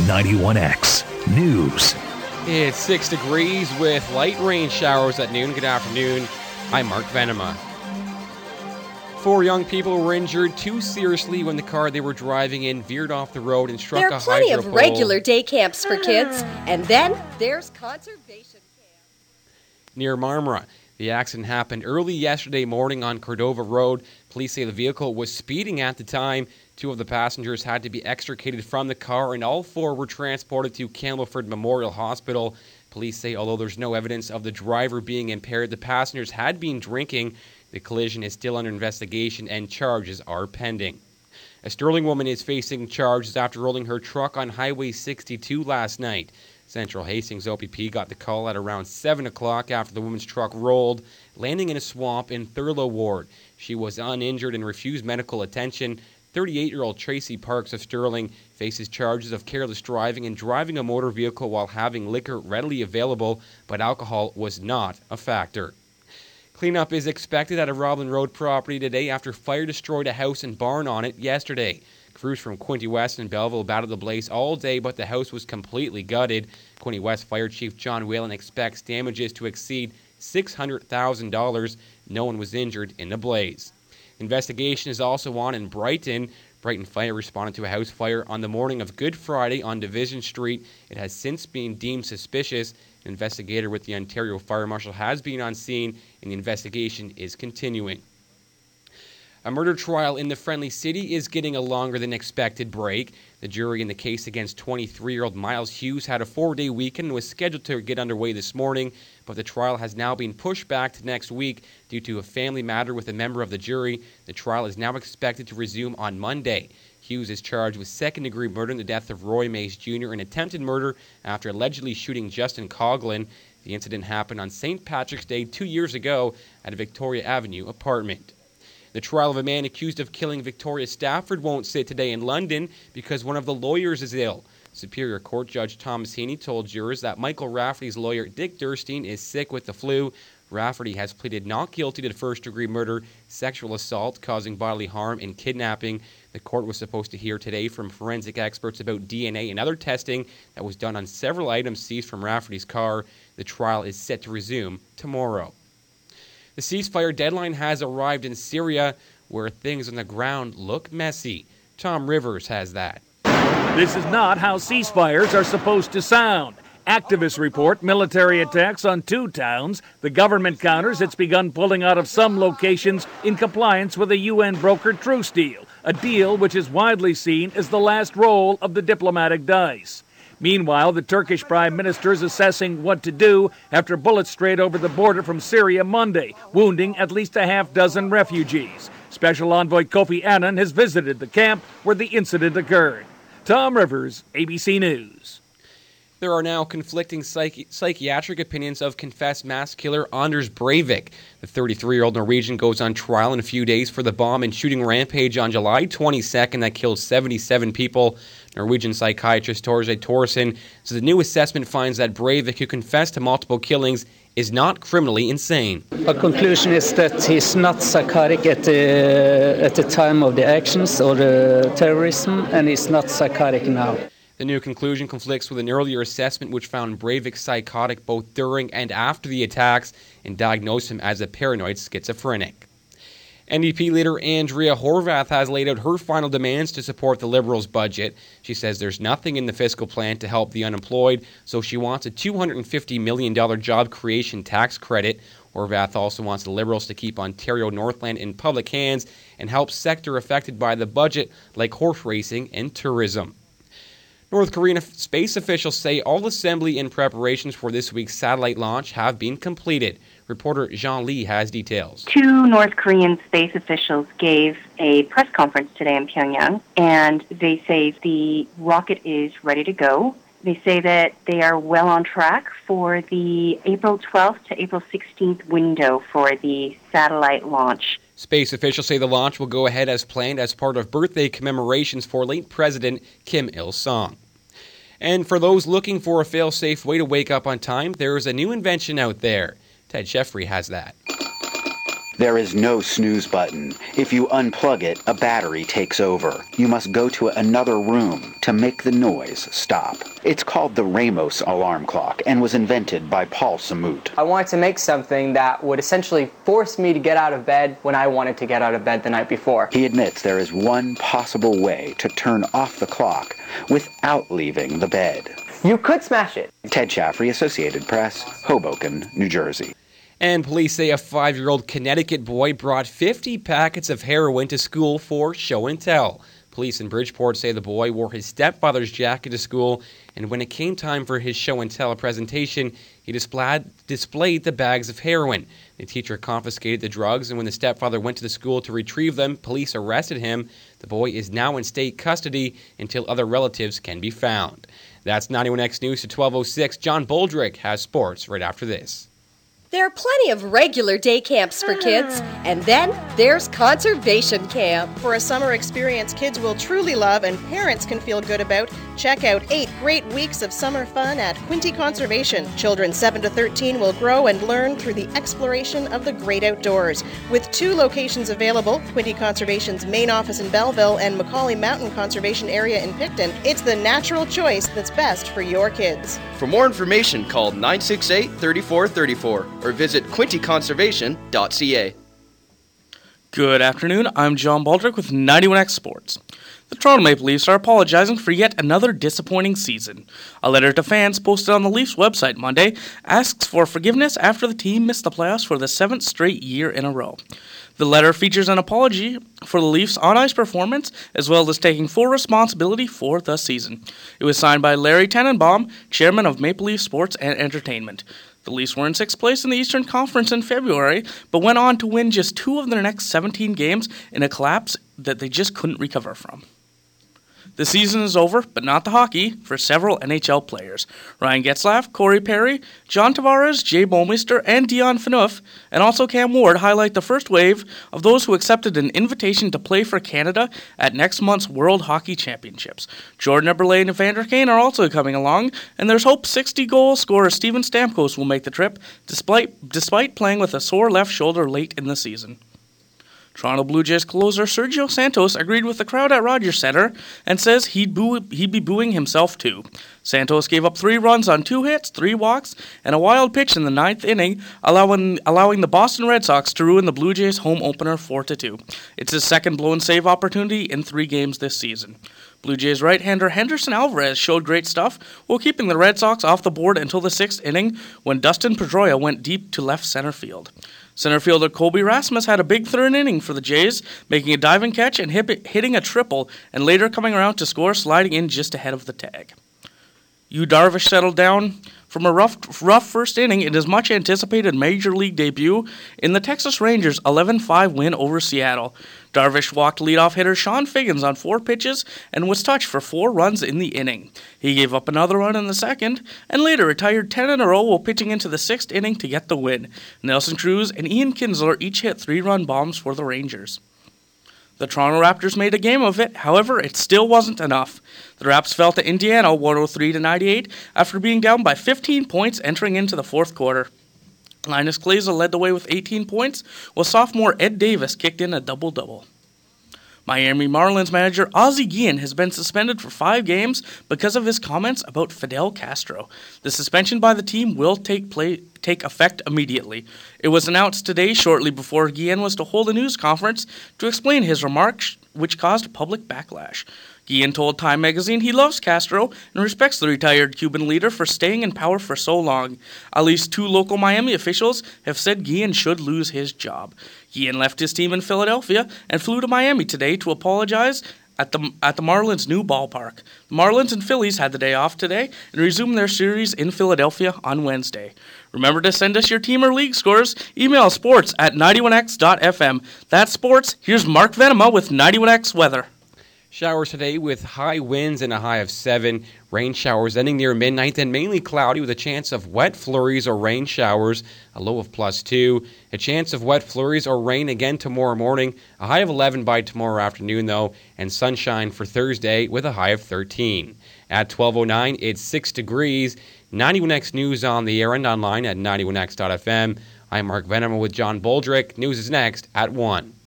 91X News. It's 6 degrees with light rain showers at noon. Good afternoon. I'm Mark Venema. 4 young people were injured too seriously when the car they were driving in veered off the road and struck a hydro pole. There are plenty of regular day camps for kids, and then there's conservation camp. Near Marmora. The accident happened early yesterday morning on Cordova Road. Police say the vehicle was speeding at the time. 2 of the passengers had to be extricated from the car, and all 4 were transported to Campbellford Memorial Hospital. Police say although there's no evidence of the driver being impaired, the passengers had been drinking. The collision is still under investigation and charges are pending. A Sterling woman is facing charges after rolling her truck on Highway 62 last night. Central Hastings OPP got the call at around 7 o'clock after the woman's truck rolled, landing in a swamp in Thurlow Ward. She was uninjured and refused medical attention. 38-year-old Tracy Parks of Sterling faces charges of careless driving and driving a motor vehicle while having liquor readily available, but alcohol was not a factor. Cleanup is expected at a Roblin Road property today after fire destroyed a house and barn on it yesterday. Crews from Quinte West and Belleville battled the blaze all day, but the house was completely gutted. Quinte West Fire Chief John Whalen expects damages to exceed $600,000. No one was injured in the blaze. Investigation is also on in Brighton. Brighton Fire responded to a house fire on the morning of Good Friday on Division Street. It has since been deemed suspicious. An investigator with the Ontario Fire Marshal has been on scene, and the investigation is continuing. A murder trial in the Friendly City is getting a longer than expected break. The jury in the case against 23-year-old Miles Hughes had a 4-day weekend and was scheduled to get underway this morning, but the trial has now been pushed back to next week due to a family matter with a member of the jury. The trial is now expected to resume on Monday. Hughes is charged with second-degree murder in the death of Roy Mays Jr. and attempted murder after allegedly shooting Justin Coughlin. The incident happened on St. Patrick's Day 2 years ago at a Victoria Avenue apartment. The trial of a man accused of killing Victoria Stafford won't sit today in London because one of the lawyers is ill. Superior Court Judge Thomas Heaney told jurors that Michael Rafferty's lawyer Dick Durstein is sick with the flu. Rafferty has pleaded not guilty to first-degree murder, sexual assault, causing bodily harm, and kidnapping. The court was supposed to hear today from forensic experts about DNA and other testing that was done on several items seized from Rafferty's car. The trial is set to resume tomorrow. The ceasefire deadline has arrived in Syria, where things on the ground look messy. Tom Rivers has that. This is not how ceasefires are supposed to sound. Activists report military attacks on 2 towns. The government counters it's begun pulling out of some locations in compliance with a UN-brokered truce deal, a deal which is widely seen as the last roll of the diplomatic dice. Meanwhile, the Turkish Prime Minister is assessing what to do after bullets strayed over the border from Syria Monday, wounding at least a half-dozen refugees. Special Envoy Kofi Annan has visited the camp where the incident occurred. Tom Rivers, ABC News. There are now conflicting psychiatric opinions of confessed mass killer Anders Breivik. The 33-year-old Norwegian goes on trial in a few days for the bomb and shooting rampage on July 22nd that killed 77 people. Norwegian psychiatrist Torje Thoresen says the new assessment finds that Breivik, who confessed to multiple killings, is not criminally insane. A conclusion is that he's not psychotic at the time of the actions or the terrorism, and he's not psychotic now. The new conclusion conflicts with an earlier assessment which found Breivik psychotic both during and after the attacks and diagnosed him as a paranoid schizophrenic. NDP leader Andrea Horwath has laid out her final demands to support the Liberals' budget. She says there's nothing in the fiscal plan to help the unemployed, so she wants a $250 million job creation tax credit. Horwath also wants the Liberals to keep Ontario Northland in public hands and help sector affected by the budget like horse racing and tourism. North Korean space officials say all assembly and preparations for this week's satellite launch have been completed. Reporter Jean Lee has details. 2 North Korean space officials gave a press conference today in Pyongyang, and they say the rocket is ready to go. They say that they are well on track for the April 12th to April 16th window for the satellite launch. Space officials say the launch will go ahead as planned as part of birthday commemorations for late President Kim Il-sung. And for those looking for a fail-safe way to wake up on time, there is a new invention out there. Ted Sheffrey has that. There is no snooze button. If you unplug it, a battery takes over. You must go to another room to make the noise stop. It's called the Ramos alarm clock and was invented by Paul Samut. I wanted to make something that would essentially force me to get out of bed when I wanted to get out of bed the night before. He admits there is one possible way to turn off the clock without leaving the bed. You could smash it. Ted Chaffrey, Associated Press, Hoboken, New Jersey. And police say a 5-year-old Connecticut boy brought 50 packets of heroin to school for show and tell. Police in Bridgeport say the boy wore his stepfather's jacket to school, and when it came time for his show and tell presentation, he displayed the bags of heroin. The teacher confiscated the drugs, and when the stepfather went to the school to retrieve them, police arrested him. The boy is now in state custody until other relatives can be found. That's 91X News to 12:06. John Boldrick has sports right after this. There are plenty of regular day camps for kids, and then there's conservation camp. For a summer experience kids will truly love and parents can feel good about, check out 8 great weeks of summer fun at Quinte Conservation. Children 7 to 13 will grow and learn through the exploration of the great outdoors. With 2 locations available, Quinte Conservation's main office in Belleville and Macaulay Mountain Conservation Area in Picton, it's the natural choice that's best for your kids. For more information, call 968-3434 or visit quinteconservation.ca. Good afternoon, I'm John Baldrick with 91X Sports. The Toronto Maple Leafs are apologizing for yet another disappointing season. A letter to fans posted on the Leafs website Monday asks for forgiveness after the team missed the playoffs for the 7th straight year in a row. The letter features an apology for the Leafs' on-ice performance, as well as taking full responsibility for the season. It was signed by Larry Tannenbaum, chairman of Maple Leaf Sports and Entertainment. The Leafs were in 6th place in the Eastern Conference in February, but went on to win just 2 of their next 17 games in a collapse that they just couldn't recover from. The season is over, but not the hockey, for several NHL players. Ryan Getzlaf, Corey Perry, John Tavares, Jay Bouwmeester, and Dion Phaneuf, and also Cam Ward highlight the first wave of those who accepted an invitation to play for Canada at next month's World Hockey Championships. Jordan Eberle and Evander Kane are also coming along, and there's hope 60-goal scorer Steven Stamkos will make the trip, despite playing with a sore left shoulder late in the season. Toronto Blue Jays closer Sergio Santos agreed with the crowd at Rogers Centre and says he'd be booing himself too. Santos gave up 3 runs on 2 hits, 3 walks, and a wild pitch in the 9th inning, allowing the Boston Red Sox to ruin the Blue Jays' home opener 4-2. It's his second blown save opportunity in 3 games this season. Blue Jays right-hander Henderson Alvarez showed great stuff while keeping the Red Sox off the board until the 6th inning when Dustin Pedroia went deep to left center field. Center fielder Colby Rasmus had a big 3rd inning for the Jays, making a diving catch and hitting a triple, and later coming around to score, sliding in just ahead of the tag. Yu Darvish settled down from a rough first inning in his much-anticipated Major League debut in the Texas Rangers' 11-5 win over Seattle. Darvish walked leadoff hitter Sean Figgins on 4 pitches and was touched for 4 runs in the inning. He gave up another run in the 2nd and later retired 10 in a row while pitching into the 6th inning to get the win. Nelson Cruz and Ian Kinsler each hit 3-run bombs for the Rangers. The Toronto Raptors made a game of it, however, it still wasn't enough. The Raps fell to Indiana 103-98 after being down by 15 points entering into the 4th quarter. Linus Glazer led the way with 18 points, while sophomore Ed Davis kicked in a double-double. Miami Marlins manager Ozzie Guillen has been suspended for 5 games because of his comments about Fidel Castro. The suspension by the team will take effect immediately. It was announced today shortly before Guillen was to hold a news conference to explain his remarks, which caused public backlash. Guillen told Time magazine he loves Castro and respects the retired Cuban leader for staying in power for so long. At least 2 local Miami officials have said Guillen should lose his job. Guillen left his team in Philadelphia and flew to Miami today to apologize at the Marlins' new ballpark. The Marlins and Phillies had the day off today and resumed their series in Philadelphia on Wednesday. Remember to send us your team or league scores. Email sports@91x.fm. That's sports. Here's Mark Venema with 91X weather. Showers today with high winds and a high of 7. Rain showers ending near midnight, then mainly cloudy with a chance of wet flurries or rain showers, a low of +2. A chance of wet flurries or rain again tomorrow morning, a high of 11 by tomorrow afternoon though, and sunshine for Thursday with a high of 13. At 12:09, it's 6 degrees. 91X News on the air and online at 91x.fm. I'm Mark Venema with John Boldrick. News is next at 1.